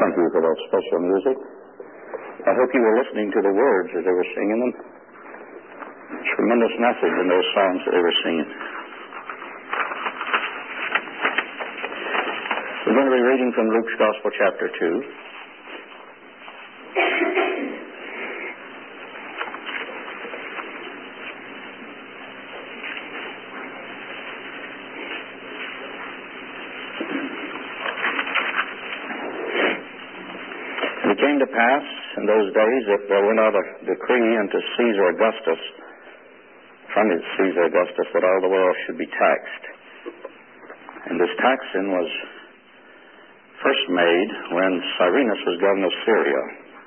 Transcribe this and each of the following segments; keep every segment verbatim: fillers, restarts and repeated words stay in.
Thank you for that special music. I hope you were listening to the words as they were singing them. Tremendous message in those songs that they were singing. We're going to be reading from Luke's Gospel, chapter two. And it came to pass in those days that there went out a decree unto Caesar Augustus, from his Caesar Augustus, that all the world should be taxed. And this taxing was first made when Cyrenius was governor of Syria.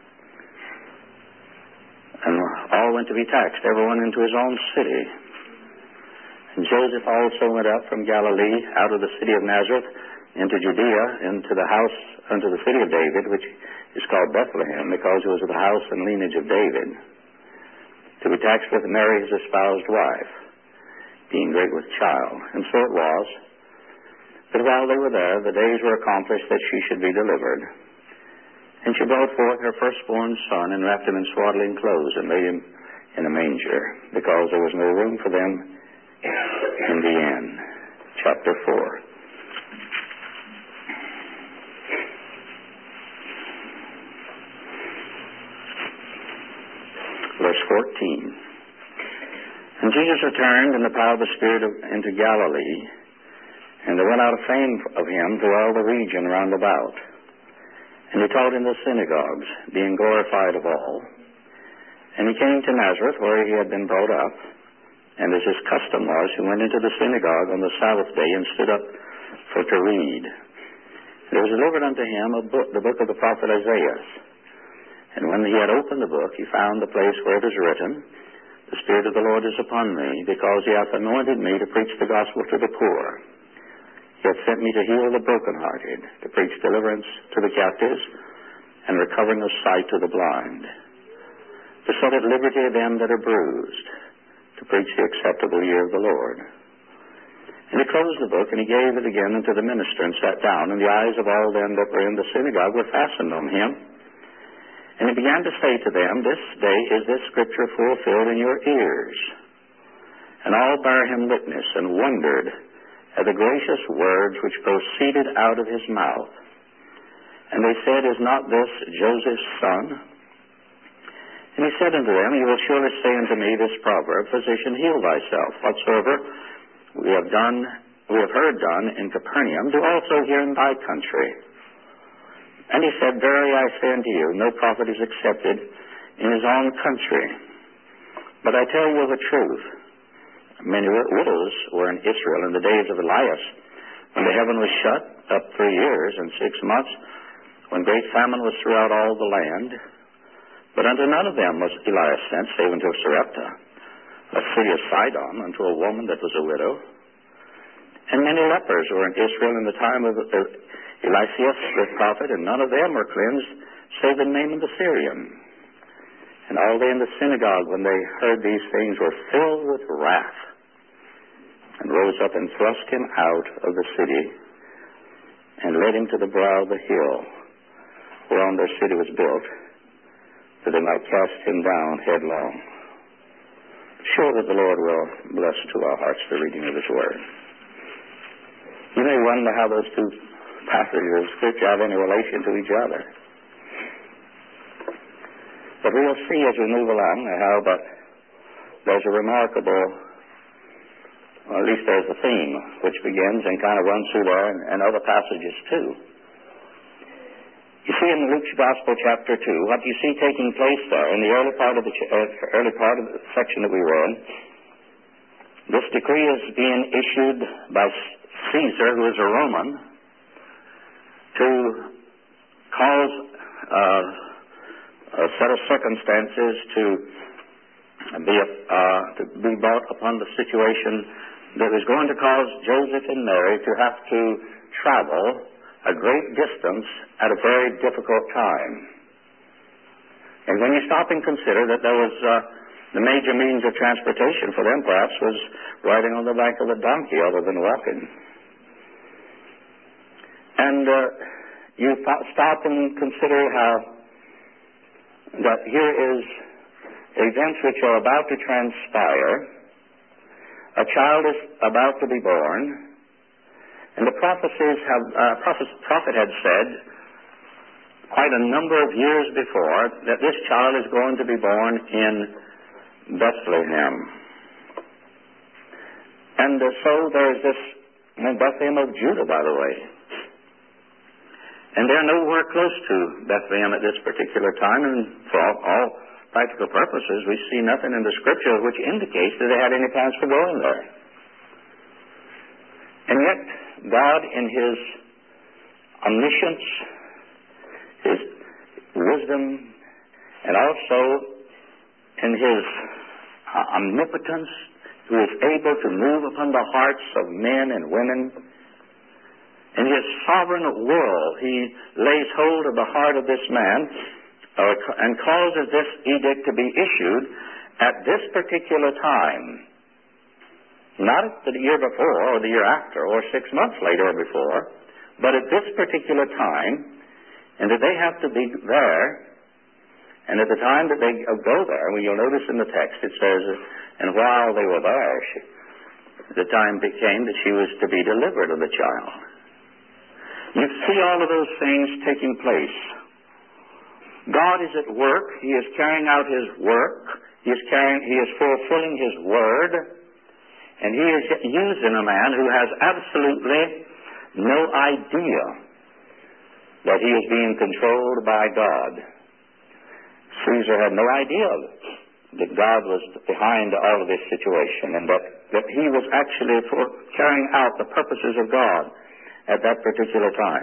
And all went to be taxed, everyone into his own city. And Joseph also went up from Galilee, out of the city of Nazareth, into Judea, into the house, unto the city of David, which is called Bethlehem, because it was of the house and lineage of David, to be taxed with Mary his espoused wife, being great with child. And so it was, that while they were there, the days were accomplished that she should be delivered. And she brought forth her firstborn son, and wrapped him in swaddling clothes, and laid him in a manger, because there was no room for them in the inn. Chapter four. Verse fourteen. And Jesus returned in the power of the Spirit of, into Galilee, and there went out a fame of him through all the region round about. And he taught in the synagogues, being glorified of all. And he came to Nazareth, where he had been brought up. And as his custom was, he went into the synagogue on the Sabbath day, and stood up for to read. And there was delivered unto him a book, the book of the prophet Isaiah. And when he had opened the book, he found the place where it is written, The Spirit of the Lord is upon me, because he hath anointed me to preach the gospel to the poor. He hath sent me to heal the brokenhearted, to preach deliverance to the captives, and recovering of sight to the blind, to set at liberty them that are bruised, to preach the acceptable year of the Lord. And he closed the book, and he gave it again unto the minister, and sat down, and the eyes of all them that were in the synagogue were fastened on him. And he began to say to them, This day is this scripture fulfilled in your ears. And all bare him witness, and wondered at the gracious words which proceeded out of his mouth. And they said, Is not this Joseph's son? And he said unto them, You will surely say unto me this proverb, Physician, heal thyself. Whatsoever we have done, we have heard done in Capernaum, do also here in thy country. And he said, Verily I say unto you, no prophet is accepted in his own country. But I tell you the truth. Many widows were in Israel in the days of Elias, when the heaven was shut up three years and six months, when great famine was throughout all the land. But unto none of them was Elias sent, save unto Sarepta, a city of Sidon, unto a woman that was a widow. And many lepers were in Israel in the time of Eliseus the prophet, and none of them were cleansed, save the Naaman the Syrian. And all they in the synagogue, when they heard these things, were filled with wrath, and rose up and thrust him out of the city, and led him to the brow of the hill, whereon their city was built, that they might cast him down headlong. Sure that the Lord will bless to our hearts the reading of his word. You may wonder how those two passages of Scripture have any relation to each other. But we'll see as we move along how that there's a remarkable, or at least there's a theme which begins and kind of runs through there, and, and other passages too. You see in Luke's Gospel, chapter two, what you see taking place there in the early part of the uh, early part of the section that we read. This decree is being issued by Caesar, who is a Roman, to cause uh, a set of circumstances to be uh, to be brought upon the situation that was going to cause Joseph and Mary to have to travel a great distance at a very difficult time. And when you stop and consider that there was uh, the major means of transportation for them perhaps was riding on the back of a donkey other than walking. And uh, you stop and consider how that here is events which are about to transpire. A child is about to be born, and the prophecies have, uh, prophet, prophet had said quite a number of years before that this child is going to be born in Bethlehem. And uh, so there's this in Bethlehem of Judah, by the way. And they're nowhere close to Bethlehem at this particular time, and for all, all practical purposes, we see nothing in the Scripture which indicates that they had any plans for going there. And yet, God, in His omniscience, His wisdom, and also in His uh, omnipotence, who is able to move upon the hearts of men and women, in His sovereign will, He lays hold of the heart of this man uh, and causes this edict to be issued at this particular time. Not the year before or the year after or six months later or before, but at this particular time, and that they have to be there. And at the time that they go there, well, you'll notice in the text it says, and while they were there, she, the time became that she was to be delivered of the child. You see all of those things taking place. God is at work. He is carrying out His work. He is carrying, He is fulfilling His word. And He is using a man who has absolutely no idea that he is being controlled by God. Caesar had no idea that God was behind all of this situation, and that, that he was actually for carrying out the purposes of God at that particular time.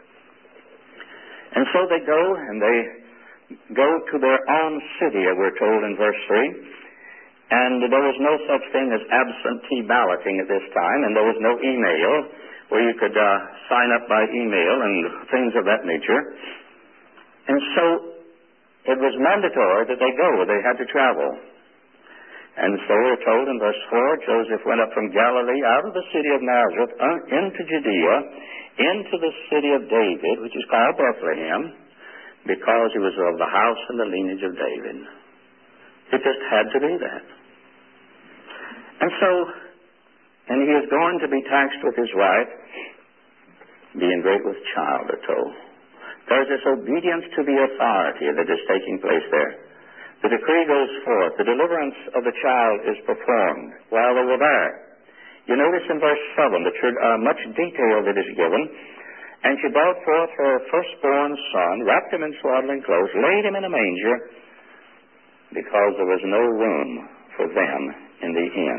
And so they go, and they go to their own city, we're told in verse three. And there was no such thing as absentee balloting at this time, and there was no email where you could uh, sign up by email and things of that nature. And so it was mandatory that they go. They had to travel. And so we're told in verse four, Joseph went up from Galilee out of the city of Nazareth into Judea, into the city of David, which is called Bethlehem, because he was of the house and the lineage of David. It just had to be that. And so, and he is going to be taxed with his wife, being great with child, are told. There's this obedience to the authority that is taking place there. The decree goes forth. The deliverance of the child is performed while they were there. You notice in verse seven that uh, much detail that is given. And she brought forth her firstborn son, wrapped him in swaddling clothes, laid him in a manger, because there was no room for them in the inn.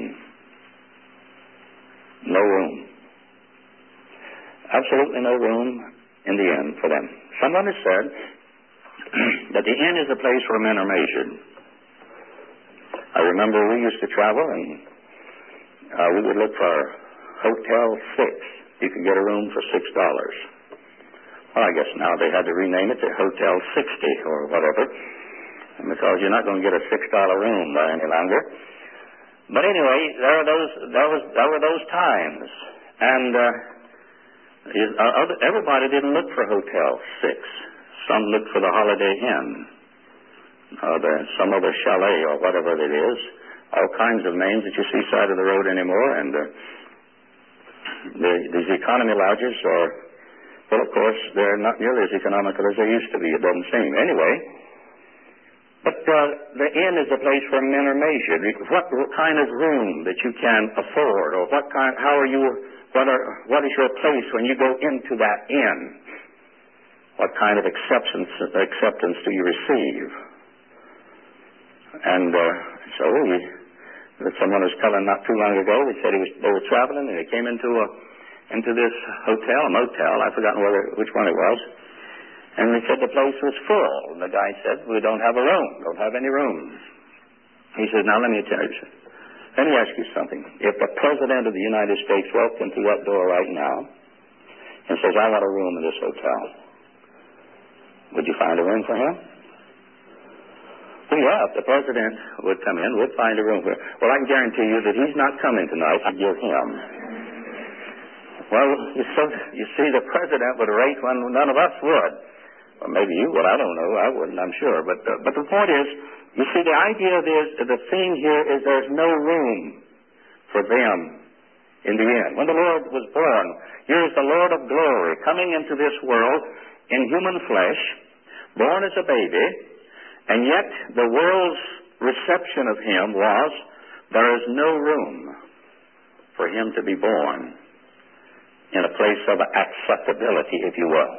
No room. Absolutely no room in the inn for them. Someone has said that the inn is the place where men are measured. I remember we used to travel, and uh, we would look for Hotel six. You could get a room for six dollars. Well, I guess now they had to rename it to Hotel sixty or whatever, because you're not going to get a six dollar room by any longer. But anyway, there were those, there was, there were those times, and uh, is, uh, other, everybody didn't look for Hotel six. Some looked for the Holiday Inn, or the, some other chalet or whatever it is. All kinds of names that you see side of the road anymore, and uh, the, these economy lodges are, well, of course, they're not nearly as economical as they used to be. It doesn't seem anyway. But uh, the inn is a place where men are measured. What, what kind of room that you can afford, or what kind? How are you? What are? What is your place when you go into that inn? What kind of acceptance acceptance do you receive? And uh, so we, someone was telling not too long ago. They said he was, they were traveling, and they came into a into this hotel, a motel. I've forgotten whether which one it was. And they said the place was full. And the guy said, we don't have a room, don't have any room. He said, now let me tell you, let me ask you something. If the President of the United States walked into that door right now and says, I want a room in this hotel, would you find a room for him? Well, yeah, if the President would come in, we'd find a room for him. Well, I can guarantee you that he's not coming tonight. I'd give him. Well, you, so, you see, the president would rate when none of us would. Or maybe you would. I don't know. I wouldn't, I'm sure. But, uh, but the point is, you see, the idea is, the theme here is there's no room for them in the end. When the Lord was born, here's the Lord of glory coming into this world in human flesh, born as a baby, and yet the world's reception of him was, there is no room for him to be born in a place of acceptability, if you will.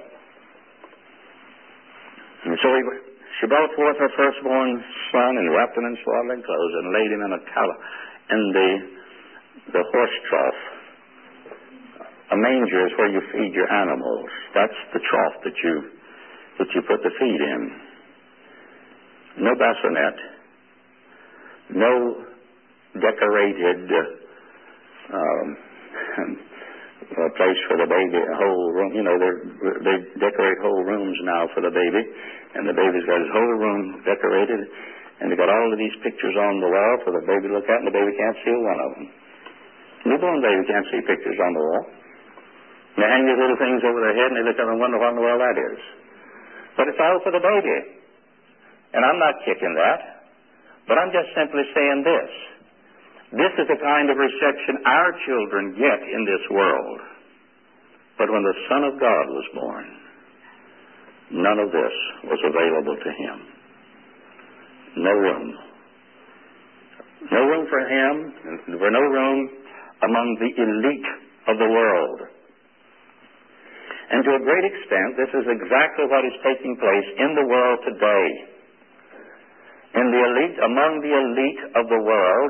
And so he, she brought forth her firstborn son and wrapped him in swaddling clothes and laid him in a calla, in the, the horse trough. A manger is where you feed your animals. That's the trough that you, that you put the feed in. No bassinet, no decorated uh, um, a place for the baby, a whole room. You know, they decorate whole rooms now for the baby, and the baby's got his whole room decorated, and they got all of these pictures on the wall for the baby to look at, and the baby can't see one of them. Newborn baby can't see pictures on the wall. They hang these little things over their head, and they look up and wonder what in the world that is. But it's all for the baby. And I'm not kicking that, but I'm just simply saying this. This is the kind of reception our children get in this world. But when the Son of God was born, none of this was available to him. No room. No room for him, and there were no room among the elite of the world. And to a great extent, this is exactly what is taking place in the world today. In the elite, among the elite of the world,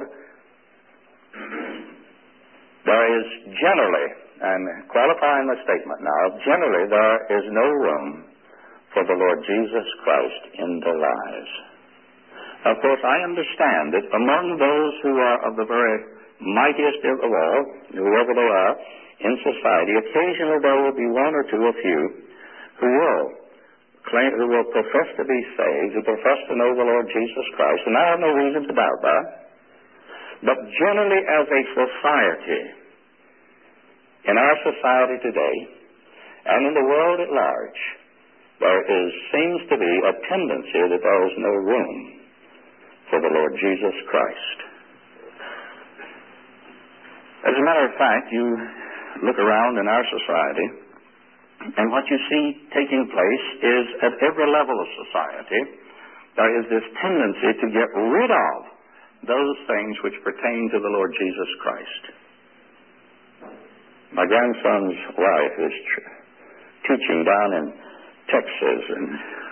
there is generally, I'm qualifying my statement now, generally there is no room for the Lord Jesus Christ in their lives. Of course, I understand that among those who are of the very mightiest of all, whoever they are, in society, occasionally there will be one or two, a few, who will claim, who will profess to be saved, who profess to know the Lord Jesus Christ, and I have no reason to doubt that. But generally as a society, in our society today, and in the world at large, there is, seems to be a tendency that there is no room for the Lord Jesus Christ. As a matter of fact, you look around in our society, and what you see taking place is at every level of society, there is this tendency to get rid of those things which pertain to the Lord Jesus Christ. My grandson's wife is tr- teaching down in Texas, and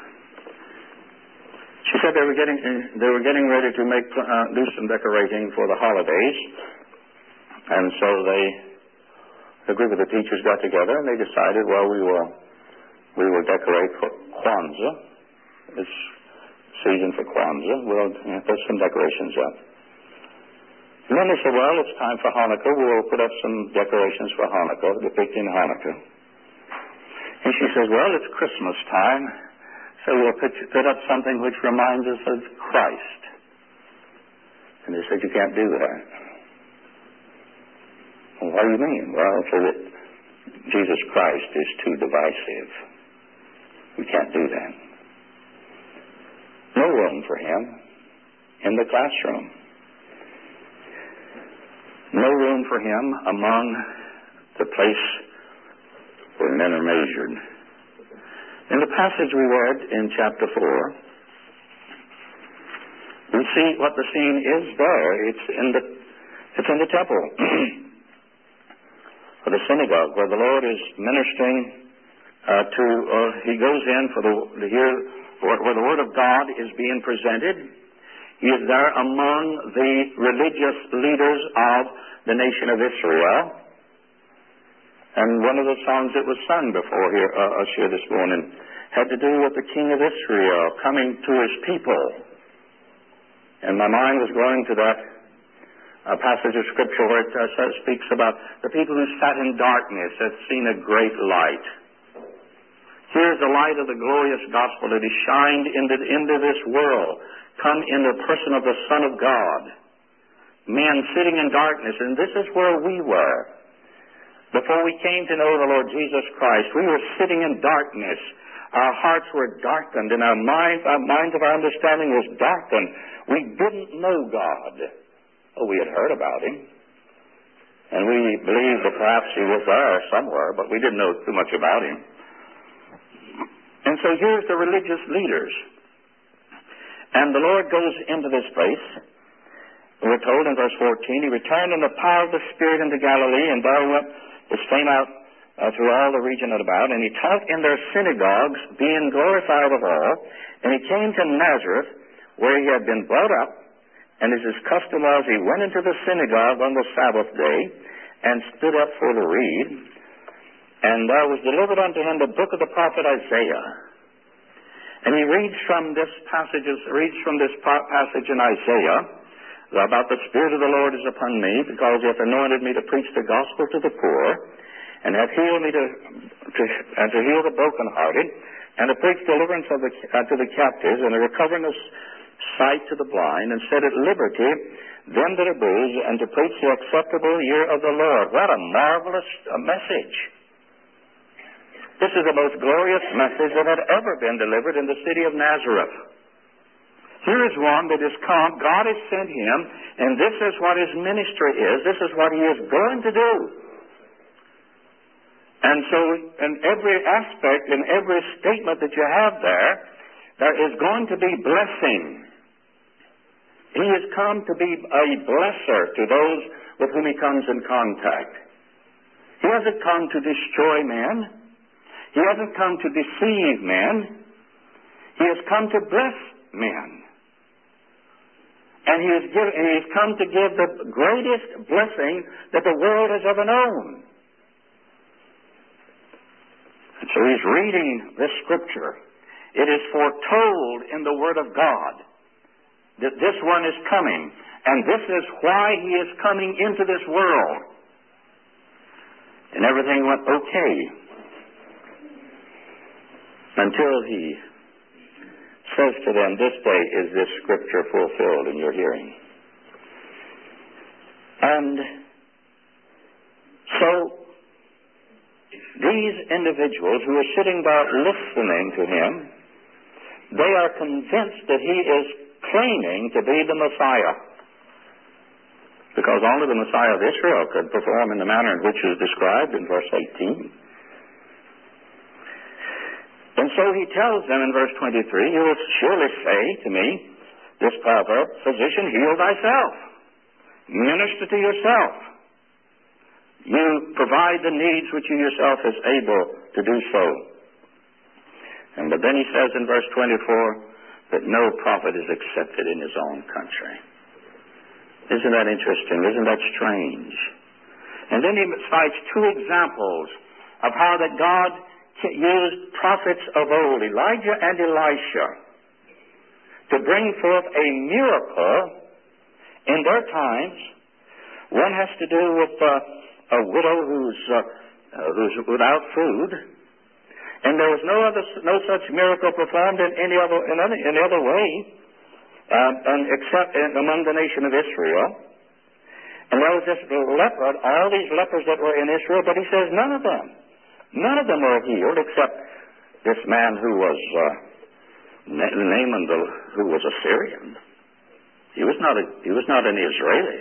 she said they were getting they were getting ready to make uh, do some decorating for the holidays, and so they. The group of the teachers got together and they decided, well, we will we will decorate for Kwanzaa. It's season for Kwanzaa. We'll put some decorations up. And then they said, well, it's time for Hanukkah. We'll put up some decorations for Hanukkah, depicting Hanukkah. And she says, well, it's Christmas time, so we'll put, put up something which reminds us of Christ. And they said, you can't do that. Well, what do you mean? Well, for that Jesus Christ is too divisive. We can't do that. No room for him in the classroom. No room for him among the place where men are measured. In the passage we read in chapter four, we see what the scene is there. It's in the, it's in the temple. For the synagogue, where the Lord is ministering uh, to, uh, he goes in for the to hear where the Word of God is being presented. He is there among the religious leaders of the nation of Israel. And one of the songs that was sung before here, uh, us here this morning had to do with the King of Israel coming to his people. And my mind was going to that a passage of Scripture where it uh, speaks about the people who sat in darkness have seen a great light. Here's the light of the glorious gospel that is shined into, into this world, come in the person of the Son of God. Men sitting in darkness, and this is where we were. Before we came to know the Lord Jesus Christ, we were sitting in darkness. Our hearts were darkened, and our minds, our minds of our understanding was darkened. We didn't know God. Oh, we had heard about Him. And we believed that perhaps He was there somewhere, but we didn't know too much about Him. And so here's the religious leaders. And the Lord goes into this place. We're told in verse fourteen, He returned in the power of the Spirit into Galilee, and there went His fame out uh, through all the region about. And He taught in their synagogues, being glorified of all. And He came to Nazareth, where He had been brought up. And as His custom was, He went into the synagogue on the Sabbath day, and stood up for to read. And there was delivered unto Him the book of the prophet Isaiah. And He reads from this passage, reads from this passage in Isaiah, about the Spirit of the Lord is upon me, because He hath anointed me to preach the gospel to the poor, and hath healed me to, to, and to heal the brokenhearted, and to preach deliverance of the, uh, to the captives, and the recovering of sight to the blind, and set at liberty them that are bruised, and to preach the acceptable year of the Lord. What a marvelous uh, message. This is the most glorious message that had ever been delivered in the city of Nazareth. Here is one that is come. God has sent Him, and this is what His ministry is. This is what He is going to do. And so in every aspect, in every statement that you have there, there is going to be blessing. He has come to be a blesser to those with whom He comes in contact. He hasn't come to destroy man. He hasn't come to deceive man. He has come to bless men. And he has, give, he has come to give the greatest blessing that the world has ever known. And so He's reading this Scripture. It is foretold in the Word of God that this one is coming. And this is why He is coming into this world. And everything went okay until He says to them, this day is this Scripture fulfilled in your hearing. And so these individuals who are sitting there listening to Him, they are convinced that He is claiming to be the Messiah. Because only the Messiah of Israel could perform in the manner in which is described in verse eighteen. And so He tells them in verse twenty-three, you will surely say to me, this proverb, physician, heal thyself. Minister to yourself. You provide the needs which you yourself is able to do so. And but then He says in verse twenty-four that no prophet is accepted in his own country. Isn't that interesting? Isn't that strange? And then He cites two examples of how that God used prophets of old, Elijah and Elisha, to bring forth a miracle in their times. One has to do with uh, a widow who's uh, uh, who's without food, and there was no other no such miracle performed in any other in any, any other way, uh, and except in, among the nation of Israel. And there was this leper, all these lepers that were in Israel, but He says none of them. None of them were healed except this man who was uh, Naaman, the, who was a Syrian. He was not a, he was not an Israeli.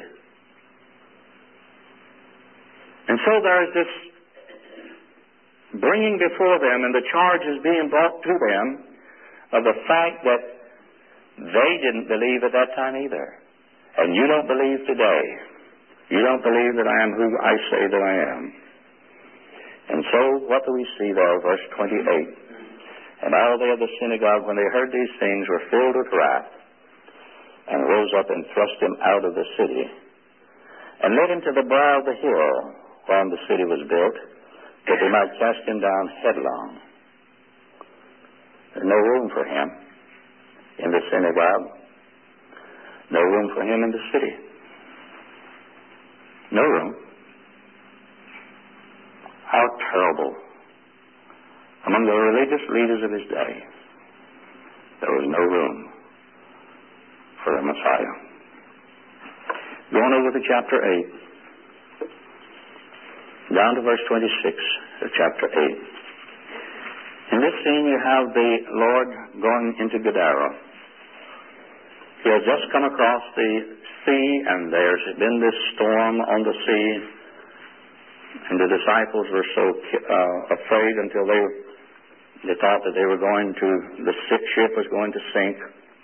And so there is this bringing before them, and the charge is being brought to them of the fact that they didn't believe at that time either. And you don't believe today. You don't believe that I am who I say that I am. And so, what do we see there? Verse twenty-eight. And all they of the synagogue, when they heard these things, were filled with wrath, and rose up and thrust Him out of the city, and led Him to the brow of the hill whereon the city was built, that they might cast Him down headlong. There's no room for Him in the synagogue. No room for Him in the city. No room. How terrible. Among the religious leaders of His day, there was no room for a Messiah. Going over to chapter eight. down to verse twenty-six of chapter eight. In this scene you have the Lord going into Gadara. He has just come across the sea, and there's been this storm on the sea, and the disciples were so uh, afraid until they they thought that they were going to, the ship was going to sink.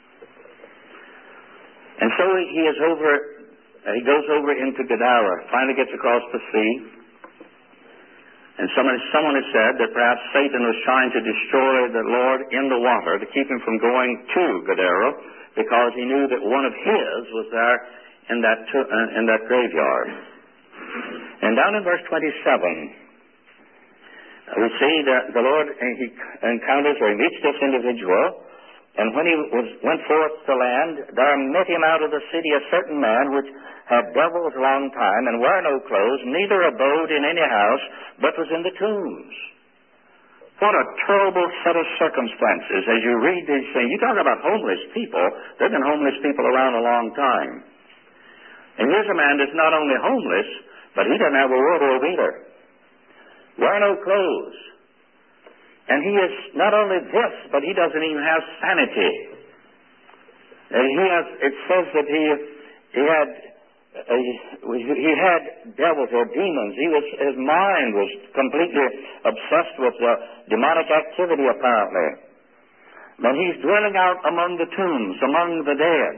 And so he is over, he goes over into Gadara, finally gets across the sea. And someone, someone has said that perhaps Satan was trying to destroy the Lord in the water to keep him from going to Gadara, because he knew that one of his was there in that, uh, in that graveyard. And down in verse twenty-seven, we see that the Lord, he encounters or he meets this individual, and when he was, went forth to land, there met him out of the city a certain man which had devils long time, and wore no clothes, neither abode in any house, but was in the tombs. What a terrible set of circumstances as you read these things. You talk about homeless people. There have been homeless people around a long time. And here's a man that's not only homeless, but he doesn't have a wardrobe either. Wear no clothes. And he is not only this, but he doesn't even have sanity. And he has, it says that he, he had, uh, he had devils or demons. He was, his mind was completely obsessed with uh, demonic activity, apparently. But he's dwelling out among the tombs, among the dead.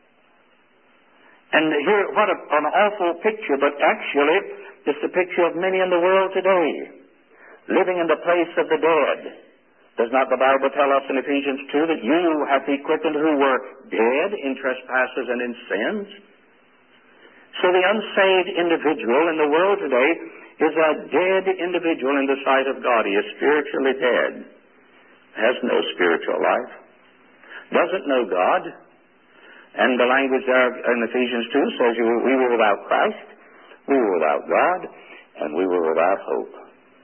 And here, what a, an awful picture, but actually, it's the picture of many in the world today, living in the place of the dead. Does not the Bible tell us in Ephesians two that you have he quickened who were dead in trespasses and in sins? So the unsaved individual in the world today is a dead individual in the sight of God. He is spiritually dead, has no spiritual life, doesn't know God. And the language there in Ephesians two says we were without Christ, we were without God, and we were without hope.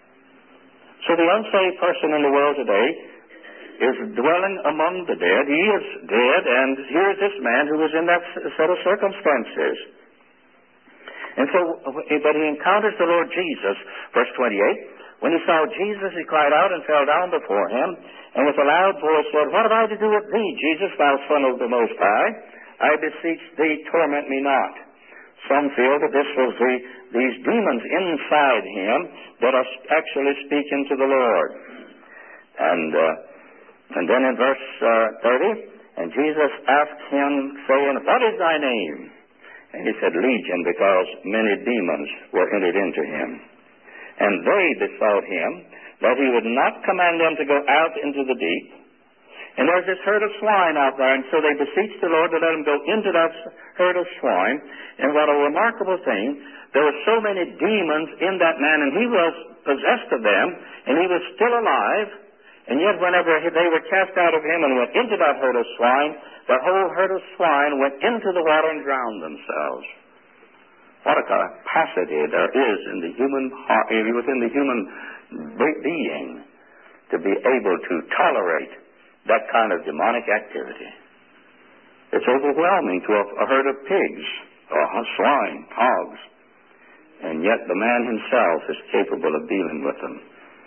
So the unsaved person in the world today is dwelling among the dead. He is dead, and here is this man who was in that set of circumstances. And so, but he encounters the Lord Jesus, verse twenty-eight. When he saw Jesus, he cried out and fell down before him, and with a loud voice said, "What have I to do with thee, Jesus, thou Son of the Most High? I beseech thee, torment me not." Some feel that this was the, these demons inside him that are actually speaking to the Lord. And uh, and then in verse uh, thirty, and Jesus asked him, saying, "What is thy name?" And he said, "Legion," because many demons were entered into him. And they besought him that he would not command them to go out into the deep. And there's this herd of swine out there, and so they beseeched the Lord to let him go into that herd of swine. And what a remarkable thing, there were so many demons in that man, and he was possessed of them, and he was still alive. And yet whenever they were cast out of him and went into that herd of swine, the whole herd of swine went into the water and drowned themselves. What a capacity there is in the human heart, within the human being, to be able to tolerate that kind of demonic activity. It's overwhelming to a, a herd of pigs, or swine, hogs. And yet the man himself is capable of dealing with them.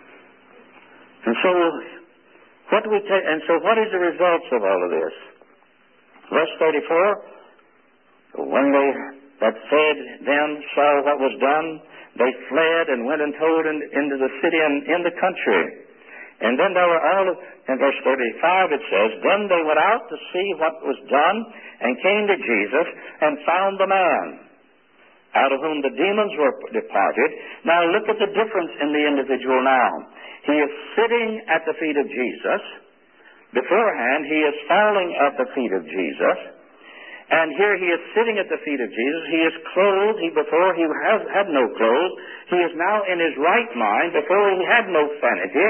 And so, what do we take? And so, what is the results of all of this? Verse thirty-four. When they that fed them saw what was done, they fled and went and told in, into the city and in the country. And then there were all of, in verse thirty-five it says, then they went out to see what was done, and came to Jesus, and found the man, out of whom the demons were departed. Now look at the difference in the individual now. He is sitting at the feet of Jesus. Beforehand, he is falling at the feet of Jesus. And here he is sitting at the feet of Jesus. He is clothed. He, before he has, had no clothes. He is now in his right mind. Before he had no sanity.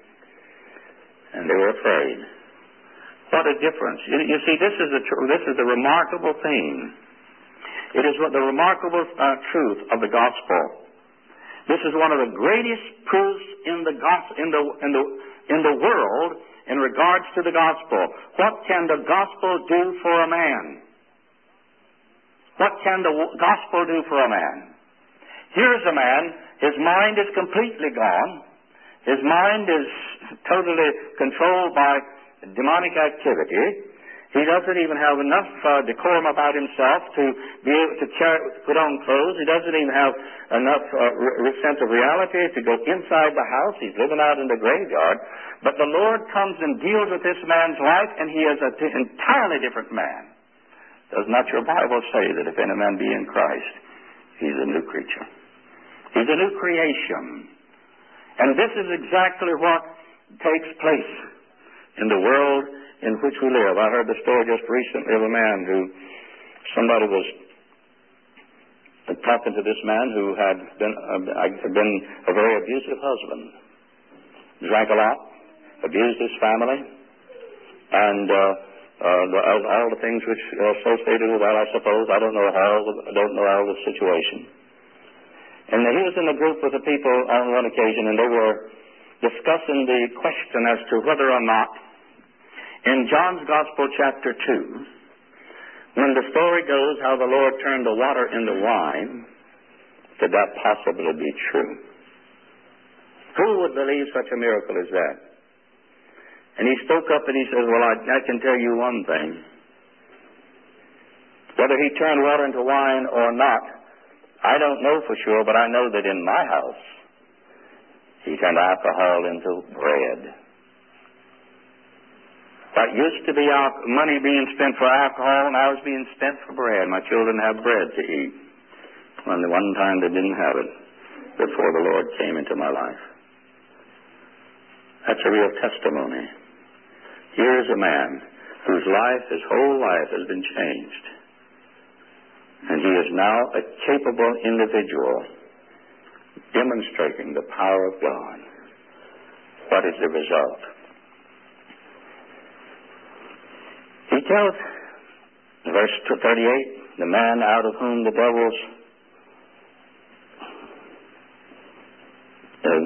And they were afraid. What a difference. You, you see, this is, the, this is the remarkable thing. It is what the remarkable uh, truth of the gospel. This is one of the greatest proofs in the, gos- in the, in the, in the world in regards to the gospel. What can the gospel do for a man? What can the gospel do for a man? Here's a man, His mind is completely gone. His mind is totally controlled by demonic activity. He doesn't even have enough uh, decorum about himself to be able to carry, put on clothes. He doesn't even have enough uh, re- sense of reality to go inside the house. He's living out in the graveyard. But the Lord comes and deals with this man's life, and he is an t- entirely different man. Does not your Bible say that if any man be in Christ, he's a new creature? He's a new creation. And this is exactly what takes place in the world in which we live. I heard the story just recently of a man who, somebody was talking to this man who had been, uh, been a very abusive husband. Drank a lot, abused his family, and uh, uh, the, all the things which are associated with that, I suppose. I don't know how, I don't know all the situation. And he was in a group with the people on one occasion, and they were discussing the question as to whether or not in John's Gospel, chapter two, when the story goes how the Lord turned the water into wine, could that possibly be true? Who would believe such a miracle as that? And he spoke up and he says, well, I, I can tell you one thing. Whether he turned water into wine or not, I don't know for sure, but I know that in my house, he turned alcohol into bread. That used to be our money being spent for alcohol, and now it's being spent for bread. My children have bread to eat. When the one time they didn't have it before the Lord came into my life. That's a real testimony. Here is a man whose life, his whole life, has been changed. And he is now a capable individual demonstrating the power of God. What is the result? He tells, verse thirty-eight, the man out of whom the devils uh,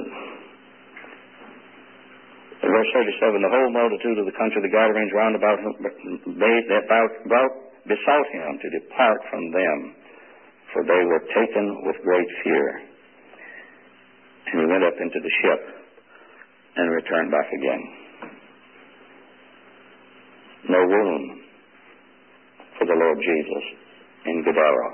verse thirty-seven, the whole multitude of the country, the gatherings round about him, they about, about besought him to depart from them, for they were taken with great fear. And he went up into the ship and returned back again. No room for the Lord Jesus in Gadara.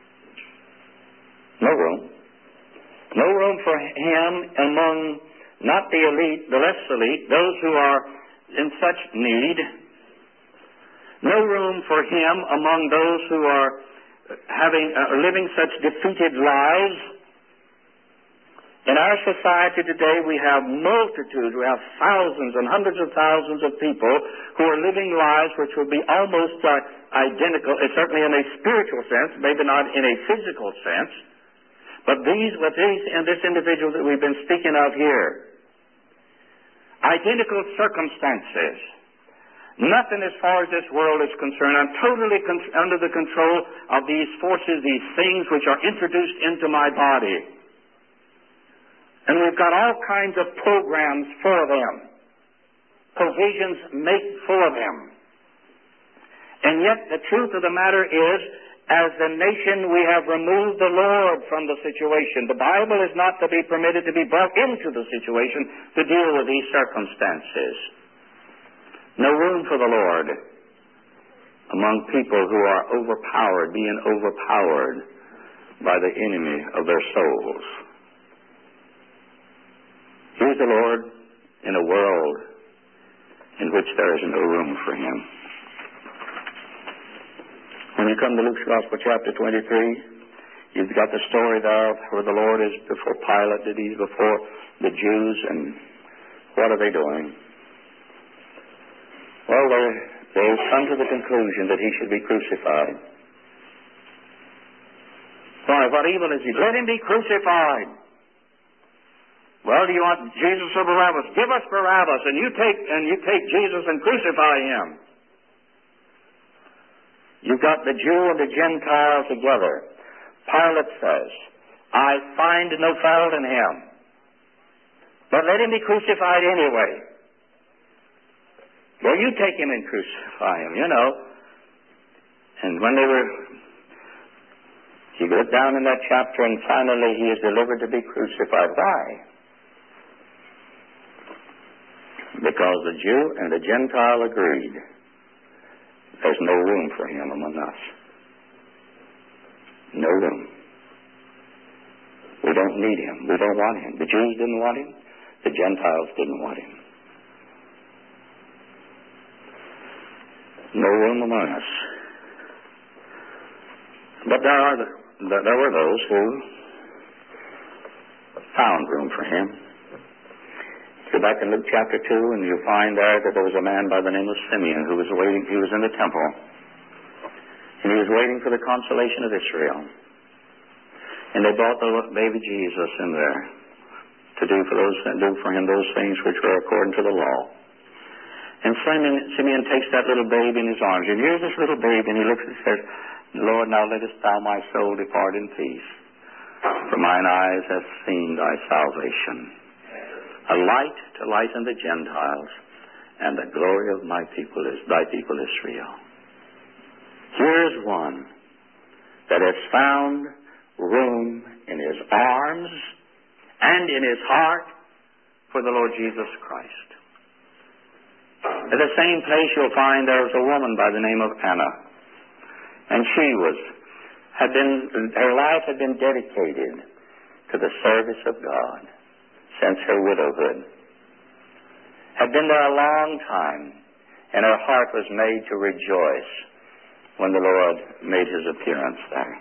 No room. No room for him among not the elite, the less elite, those who are in such need. No room for him among those who are having uh, living such defeated lives. In our society today, we have multitudes, we have thousands and hundreds of thousands of people who are living lives which will be almost uh, identical, uh, certainly in a spiritual sense, maybe not in a physical sense, but these, with these, and this individual that we've been speaking of here, identical circumstances. Nothing as far as this world is concerned. I'm totally con- under the control of these forces, these things which are introduced into my body. And we've got all kinds of programs for them. Provisions made for them. And yet the truth of the matter is, as a nation, we have removed the Lord from the situation. The Bible is not to be permitted to be brought into the situation to deal with these circumstances. No room for the Lord among people who are overpowered, being overpowered by the enemy of their souls. Here's the Lord in a world in which there is no room for him. When you come to Luke's Gospel, chapter twenty-three, you've got the story there where the Lord is before Pilate, that he's before the Jews, and what are they doing? Well, they they've come to the conclusion that he should be crucified. Why, what evil is he? Let him be crucified. Well, do you want Jesus or Barabbas? Give us Barabbas, and you take and you take Jesus and crucify him. You've got the Jew and the Gentile together. Pilate says, I find no fault in him, but let him be crucified anyway. Well, you take him and crucify him, you know. And when they were You look down in that chapter, and finally he is delivered to be crucified. Why? Because the Jew and the Gentile agreed there's no room for him among us. No room. We don't need him. We don't want him. The Jews didn't want him. The Gentiles didn't want him. No room among us. But there are the, there were those who found room for him. Go back in Luke chapter two, and you'll find there that there was a man by the name of Simeon who was waiting. He was in the temple, and he was waiting for the consolation of Israel. And they brought the baby Jesus in there to do for those do for him those things which were according to the law. And Simeon, Simeon takes that little babe in his arms, and here's this little babe, and he looks and says, Lord, now lettest thou my soul depart in peace, for mine eyes have seen thy salvation, a light to lighten the Gentiles, and the glory of my people is thy people Israel. Here's one that has found room in his arms and in his heart for the Lord Jesus Christ. At the same place you'll find there was a woman by the name of Anna, and she was had been her life had been dedicated to the service of God since her widowhood. Had been there a long time, and her heart was made to rejoice when the Lord made his appearance there.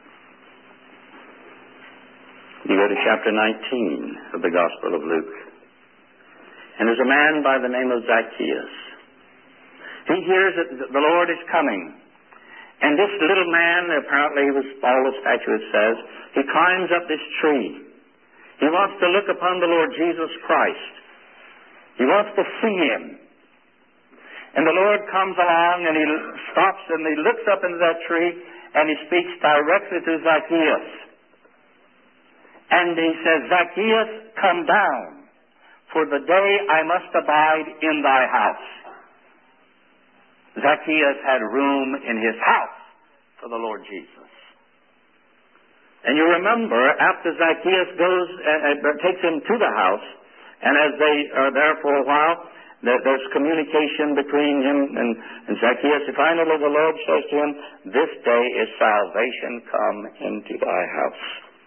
You go to chapter nineteen of the Gospel of Luke, and there's a man by the name of Zacchaeus. He hears that the Lord is coming, and this little man, apparently he was all of stature, it says, he climbs up this tree. He wants to look upon the Lord Jesus Christ. He wants to see him. And the Lord comes along, and he stops, and he looks up into that tree, and he speaks directly to Zacchaeus. And he says, Zacchaeus, come down, for the day I must abide in thy house. Zacchaeus had room in his house for the Lord Jesus. And you remember, after Zacchaeus goes and uh, takes him to the house, and as they are there for a while, there, there's communication between him and, and Zacchaeus. Finally, the Lord says to him, this day is salvation come into thy house.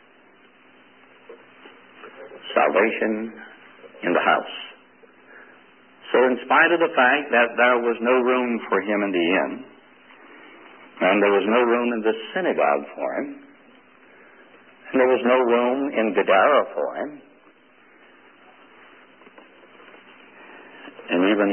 Salvation in the house. So in spite of the fact that there was no room for him in the inn, and there was no room in the synagogue for him, and there was no room in Gadara for him, and even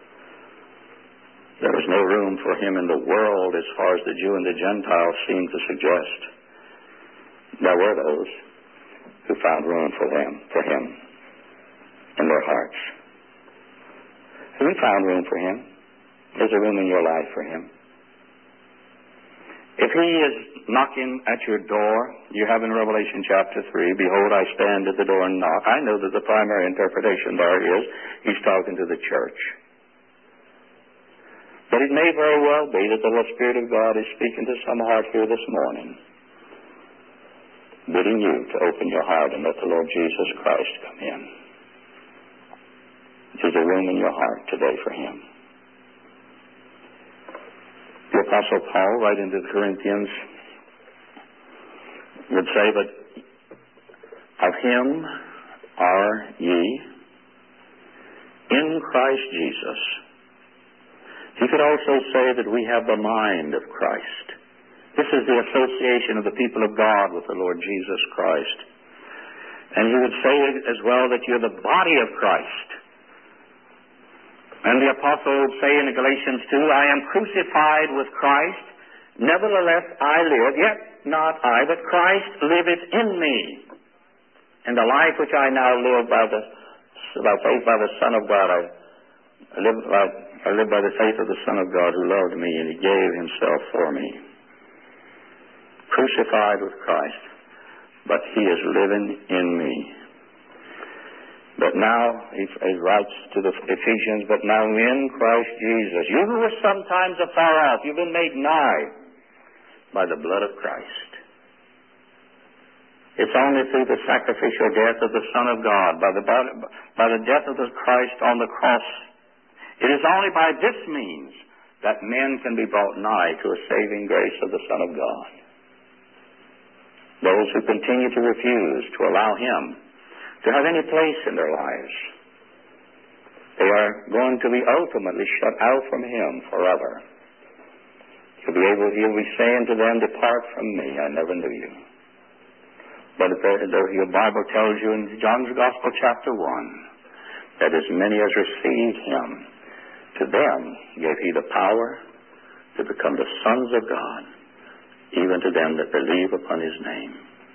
there was no room for him in the world as far as the Jew and the Gentile seem to suggest, there were those who found room for them, for him in their hearts. Have you found room for him? There's a room in your life for him. If he is knocking at your door, you have in Revelation chapter three, behold, I stand at the door and knock. I know that the primary interpretation there is he's talking to the church. But it may very well be that the Spirit of God is speaking to some heart here this morning, bidding you to open your heart and let the Lord Jesus Christ come in. There's a room in your heart today for him. The Apostle Paul, writing to the Corinthians, would say, but of him are ye in Christ Jesus. He could also say that we have the mind of Christ. This is the association of the people of God with the Lord Jesus Christ. And he would say as well that you're the body of Christ. And the apostle would say in Galatians two, I am crucified with Christ, nevertheless I live, yet not I, but Christ liveth in me. And the life which I now live by the by faith by the Son of God, I, I, live by, I live by the faith of the Son of God who loved me, and he gave himself for me. Crucified with Christ, but he is living in me. But now, he, he writes to the Ephesians, but now in Christ Jesus, you who were sometimes afar off, you've been made nigh by the blood of Christ. It's only through the sacrificial death of the Son of God, by the, body, by the death of the Christ on the cross. It is only by this means that men can be brought nigh to a saving grace of the Son of God. Those who continue to refuse to allow Him to have any place in their lives, they are going to be ultimately shut out from Him forever. He'll be able, He'll be saying to them, "Depart from me, I never knew you." But the, the, the Bible tells you in John's Gospel, chapter one, that as many as received Him, to them gave He the power to become the sons of God, even to them that believe upon His name.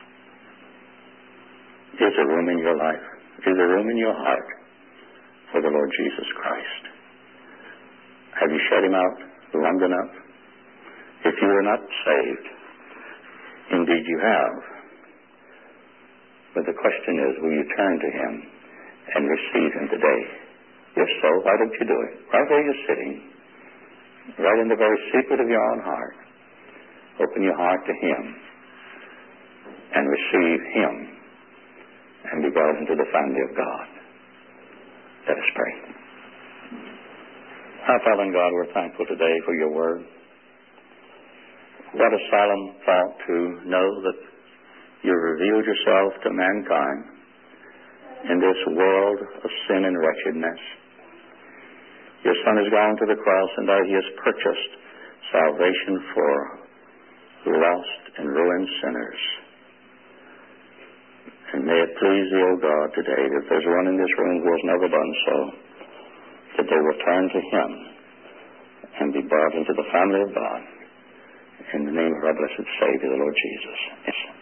Is there room in your life? Is there room in your heart for the Lord Jesus Christ? Have you shut Him out long enough? If you are not saved, indeed you have. But the question is, will you turn to Him and receive Him today? If so, why don't you do it? Right where you're sitting, right in the very secret of your own heart, open your heart to Him and receive Him and be brought into the family of God. Let us pray. Our Father and God, we're thankful today for your word. What a solemn thought to know that you revealed yourself to mankind in this world of sin and wretchedness. Your Son has gone to the cross, and there He has purchased salvation for lost and ruined sinners. And may it please Thee, O God, today, if there's one in this room who has never done so, that they will turn to Him and be brought into the family of God. In the name of our blessed Savior, the Lord Jesus.